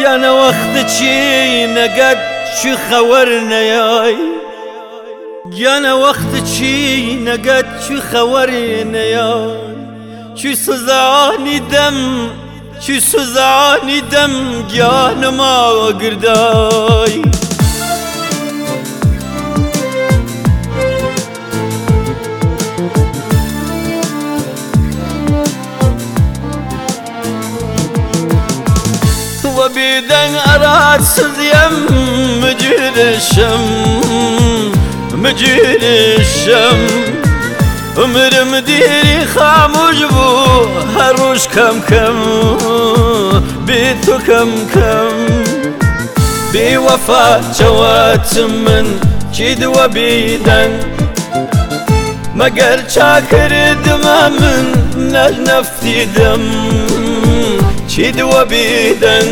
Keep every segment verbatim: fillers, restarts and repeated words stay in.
گیانە وەختەچی نەگەت چی خەوەر نەیای گیانە وەختەچی نەگەت چی خەوەر نەیای چی سزانی دەم چی سزانی دەم گیانەما گردای وبيدن أراد سزيم مجير الشم مجير الشم عمرم ديري خاموش بو هروش كم كم بيتو كم كم بوفا جوات من جيد وبيدن مگر چاكر دما من نفتي دم چید و بیدن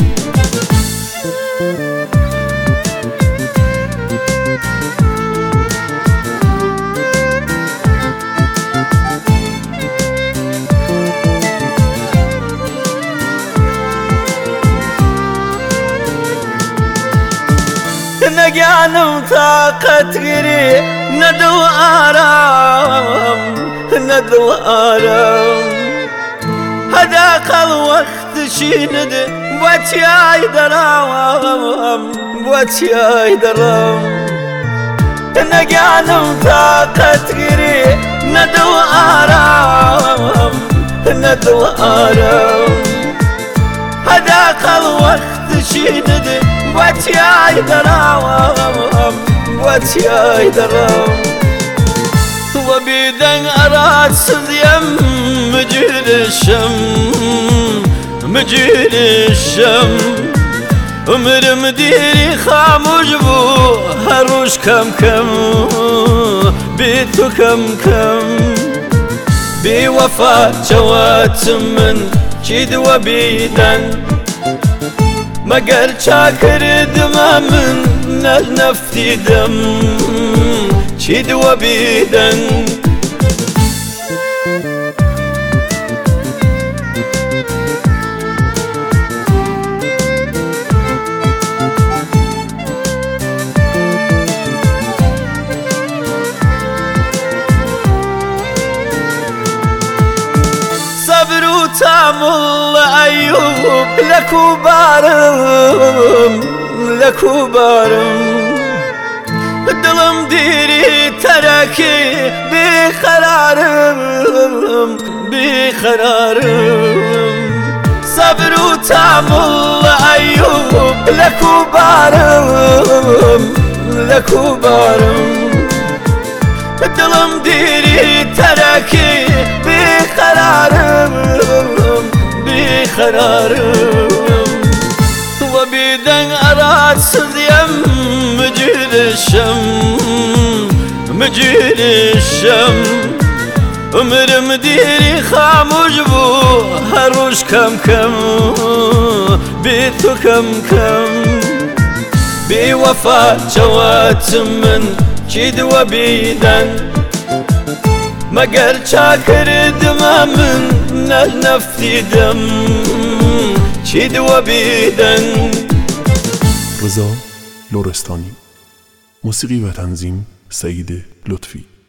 نگانم طاقت گیری ندو آرام ندو آرام هذاك الوقت شيند بوتياي درام بوتياي درام نقانم طاقت غيري ندو آرام ندو آرام هذاك الوقت شيند بوتياي درام بوتياي درام وبيدن أراد سزيم مجير الشم مجير الشم عمرم ديري خاموش بو هروش كم كم بيتو كم كم بوفا جوات من جيد وبيدن مگر چاكر دما من نفتي دم جيد وبيدن صبر وتامل أيوب لكو بارم لكو بارم دلم ديري تركي بقرارم بقرارم صبر وتامل أيوب لكو بارم لكو بارم دلم ديري تركي بقرارم بقرارم وبيدن أراد سزيم مجير الشم مجير الشم عمرم ديري خاموش بو هروش كم كم بيتو كم كم بوفا جوات من جيد وبيدن مگر چاكر دما من نفتي دم چید وبيدن. رضا لرستانی. موسیقی و تنظیم سعید لطفی.